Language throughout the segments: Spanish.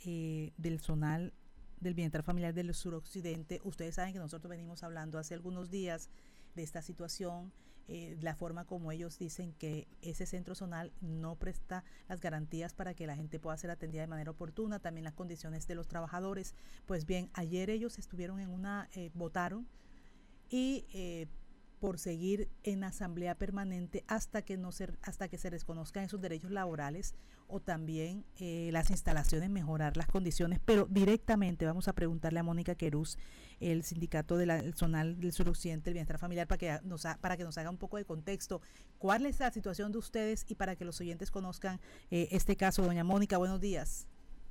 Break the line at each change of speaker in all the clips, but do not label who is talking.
del zonal del bienestar familiar del suroccidente. Ustedes saben que nosotros venimos hablando hace algunos días de esta situación, la forma como ellos dicen que ese centro zonal no presta las garantías para que la gente pueda ser atendida de manera oportuna, también las condiciones de los trabajadores. Pues bien, ayer ellos estuvieron en votaron y por seguir en asamblea permanente hasta que se reconozcan esos derechos laborales o también las instalaciones, mejorar las condiciones. Pero directamente vamos a preguntarle a Mónica Querús, el sindicato del zonal del suroccidente del bienestar familiar, para que nos haga un poco de contexto. ¿Cuál es la situación de ustedes y para que los oyentes conozcan este caso? Doña Mónica, buenos días.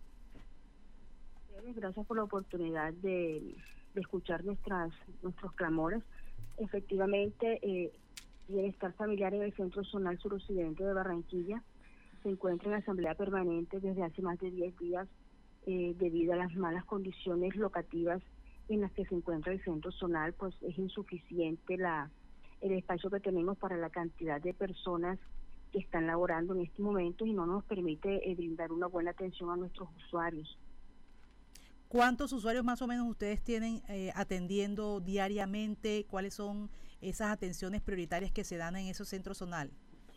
Gracias por la oportunidad de escuchar nuestros clamores. Efectivamente, Bienestar Familiar en el Centro Zonal Suroccidente de Barranquilla se encuentra en asamblea permanente desde hace más de 10 días debido a las malas condiciones locativas en las que se encuentra el Centro Zonal. Pues es insuficiente el espacio que tenemos para la cantidad de personas que están laborando en este momento y no nos permite brindar una buena atención a nuestros usuarios.
¿Cuántos usuarios más o menos ustedes tienen atendiendo diariamente? ¿Cuáles son esas atenciones prioritarias que se dan en esos centros zonal?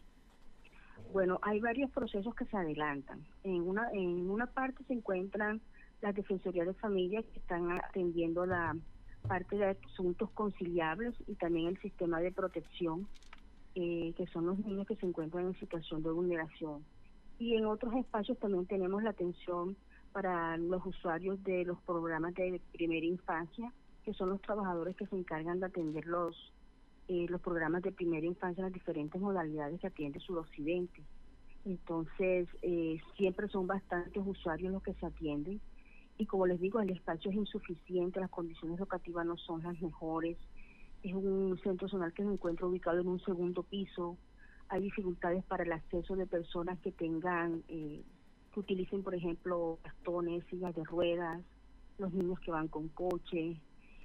Bueno, hay varios procesos que se adelantan. En una parte se encuentran las defensorías de familia, que están atendiendo la parte de asuntos conciliables, y también el sistema de protección, que son los niños que se encuentran en situación de vulneración. Y en otros espacios también tenemos la atención para los usuarios de los programas de primera infancia, que son los trabajadores que se encargan de atender los programas de primera infancia, las diferentes modalidades que atiende Suroccidente. Entonces, siempre son bastantes usuarios los que se atienden, y como les digo, el espacio es insuficiente, las condiciones locativas no son las mejores. Es un centro zonal que se encuentra ubicado en un segundo piso. Hay dificultades para el acceso de personas que tengan que utilicen, por ejemplo, bastones, sillas de ruedas, los niños que van con coche.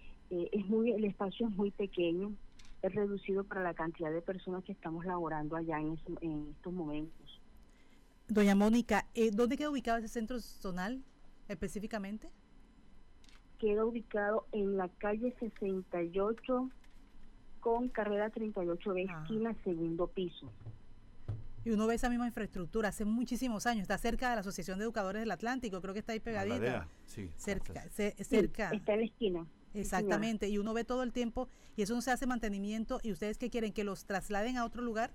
El espacio es muy pequeño, es reducido para la cantidad de personas que estamos laborando allá en estos momentos.
Doña Mónica, ¿dónde queda ubicado ese centro zonal específicamente?
Queda ubicado en la calle 68 con carrera 38B, esquina, segundo piso.
Y uno ve esa misma infraestructura hace muchísimos años. Está cerca de la Asociación de Educadores del Atlántico, creo que está ahí pegadita.
Sí,
cerca.
Sí, está en la esquina.
Exactamente, y uno ve todo el tiempo y eso no se hace mantenimiento. ¿Y ustedes qué quieren? ¿Que los trasladen a otro lugar?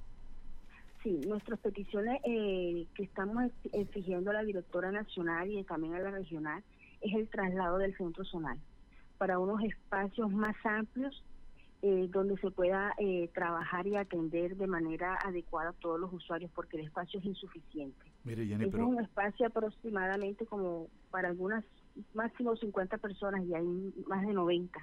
Sí, nuestras peticiones que estamos exigiendo a la directora nacional y también a la regional es el traslado del centro zonal para unos espacios más amplios, donde se pueda trabajar y atender de manera adecuada a todos los usuarios, porque el espacio es insuficiente.
Mire, Jenny,
es un espacio aproximadamente como para algunas máximo 50 personas y hay más de 90.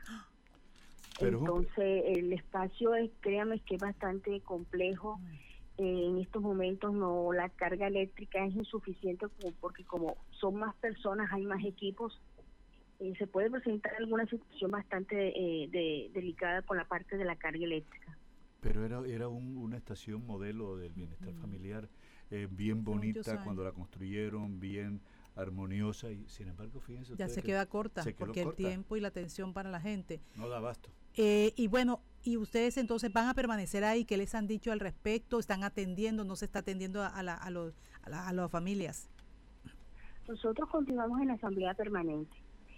Entonces el espacio créanme que es bastante complejo. En estos momentos la carga eléctrica es insuficiente porque como son más personas, hay más equipos. Se puede presentar alguna situación bastante delicada con la parte de la carga eléctrica.
Pero era una estación modelo del bienestar familiar, bien bonita cuando la construyeron, bien armoniosa, y sin embargo, fíjense
ya se queda corta, porque el tiempo y la atención para la gente
no da abasto.
Y bueno, y ustedes entonces van a permanecer ahí. ¿Qué les han dicho al respecto? ¿Están atendiendo? ¿No se está atendiendo a las familias?
Nosotros continuamos en la asamblea permanente.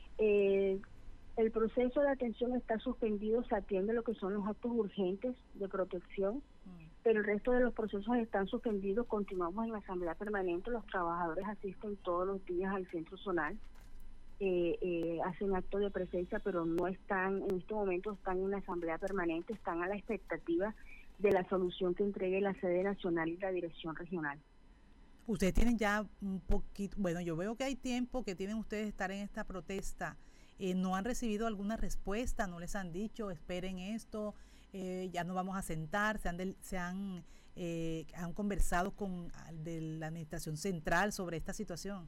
El proceso de atención está suspendido, se atiende lo que son los actos urgentes de protección, pero el resto de los procesos están suspendidos. Continuamos en la asamblea permanente, los trabajadores asisten todos los días al centro zonal, hacen acto de presencia, pero no están, en este momento están en la asamblea permanente, están a la expectativa de la solución que entregue la sede nacional y la dirección regional.
Ustedes tienen ya un poquito, bueno, yo veo que hay tiempo que tienen ustedes de estar en esta protesta. ¿No han recibido alguna respuesta? ¿No les han dicho, esperen esto, ya no vamos a sentar? ¿Han conversado con de la administración central sobre esta situación?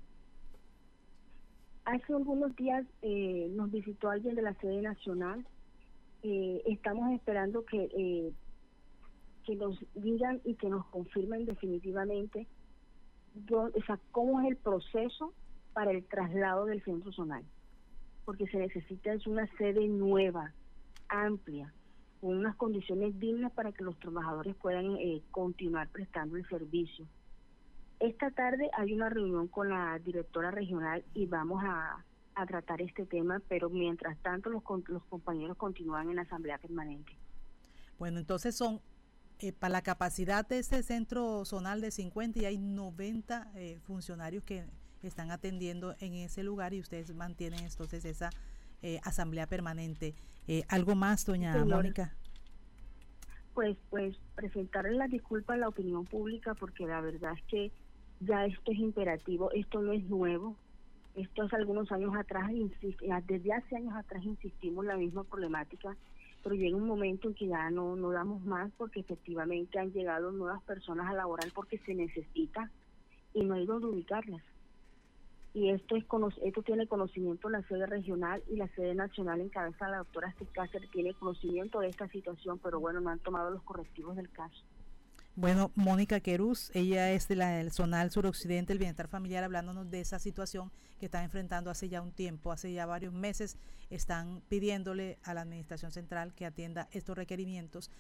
Hace algunos días nos visitó alguien de la sede nacional. Estamos esperando que nos digan y que nos confirmen definitivamente cómo es el proceso para el traslado del centro zonal, porque se necesita es una sede nueva, amplia, con unas condiciones dignas para que los trabajadores puedan continuar prestando el servicio. Esta tarde hay una reunión con la directora regional y vamos a tratar este tema, pero mientras tanto los compañeros continúan en la asamblea permanente.
Bueno, entonces son, para la capacidad de este centro zonal de 50 y hay 90 funcionarios que están atendiendo en ese lugar y ustedes mantienen entonces esa asamblea permanente. ¿Algo más, doña Mónica?
Pues presentarle las disculpas a la opinión pública, porque la verdad es que ya esto es imperativo, esto no es nuevo, esto es algunos años atrás, desde hace años atrás insistimos en la misma problemática, pero llega un momento en que ya no damos más, porque efectivamente han llegado nuevas personas a laborar porque se necesita y no hay donde ubicarlas. Y esto tiene conocimiento la sede regional y la sede nacional en cabeza de la doctora Cáceres tiene conocimiento de esta situación, pero bueno, no han tomado los correctivos del caso.
Bueno, Mónica Querús, ella es del Zonal Suroccidente del Bienestar Familiar, hablándonos de esa situación que están enfrentando hace ya un tiempo, hace ya varios meses, están pidiéndole a la Administración Central que atienda estos requerimientos